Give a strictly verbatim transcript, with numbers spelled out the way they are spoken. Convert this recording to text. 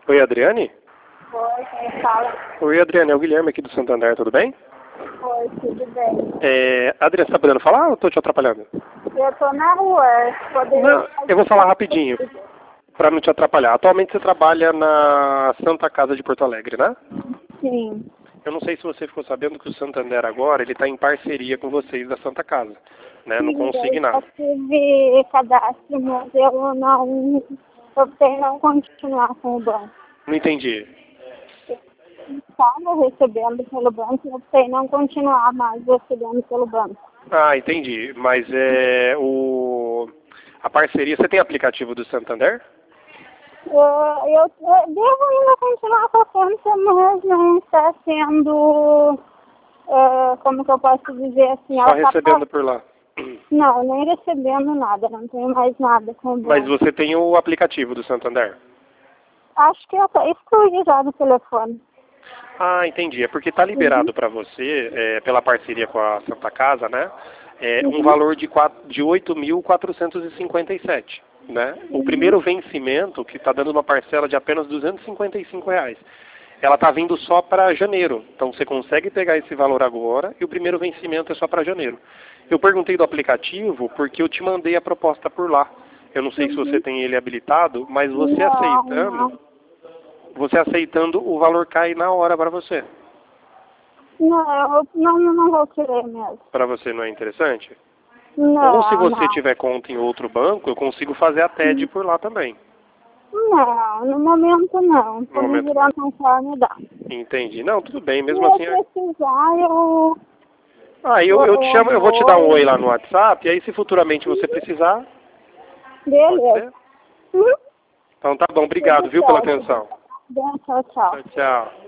Oi, Adriane? Oi, quem fala? Oi, Adriane, é o Guilherme aqui do Santander, tudo bem? Oi, tudo bem? É, Adriane, você tá podendo falar ou eu tô te atrapalhando? Eu tô na rua, poderia... Não, eu vou falar rapidinho, pra não te atrapalhar. Atualmente você trabalha na Santa Casa de Porto Alegre, né? Sim. Eu não sei se você ficou sabendo que o Santander agora, ele tá em parceria com vocês da Santa Casa, né? No Sim, eu já consignado. tive cadastro, mas eu não... optei não continuar com o banco. Não entendi. Estava recebendo pelo banco, eu optei não continuar mais recebendo pelo banco. Ah, entendi. Mas é o... A parceria, você tem aplicativo do Santander? Eu, eu, eu devo ainda continuar com a conta, mas não está sendo... eh, como que eu posso dizer assim? Só Ela tá recebendo por lá. Não, nem recebendo nada, não tenho mais nada com o Mas banco. você tem o aplicativo do Santander? Acho que eu tô excluí já do telefone. Ah, entendi. É porque está Uhum. liberado para você, é, pela parceria com a Santa Casa, né? É, um Uhum. valor de, quatro- de oito mil quatrocentos e cinquenta e sete, né? O Uhum. primeiro vencimento, que está dando uma parcela de apenas duzentos e cinquenta e cinco reais, ela está vindo só para janeiro. Então você consegue pegar esse valor agora e o primeiro vencimento é só para janeiro. Eu perguntei do aplicativo porque eu te mandei a proposta por lá. Eu não sei se você Uhum. tem ele habilitado, mas você Não, aceitando, não. você aceitando, o valor cai na hora para você. Não, eu não, não vou querer mesmo. Para você não é interessante? Ou se Não, você não. tiver conta em outro banco, eu consigo fazer a T E D por lá também. Não, no momento não. No Estou me momento não. virando conforme dá. Entendi. Não, tudo bem. Se Mesmo eu assim... é- precisar, eu, Ah, eu, eu, eu te eu chamo, eu vou te dar um oi lá vou. no WhatsApp, e aí se futuramente você precisar, pode Beleza. ser? Uhum. Então tá bom. Obrigado, Tudo viu, pela certo. atenção. Bem, tchau, tchau. Tchau, tchau.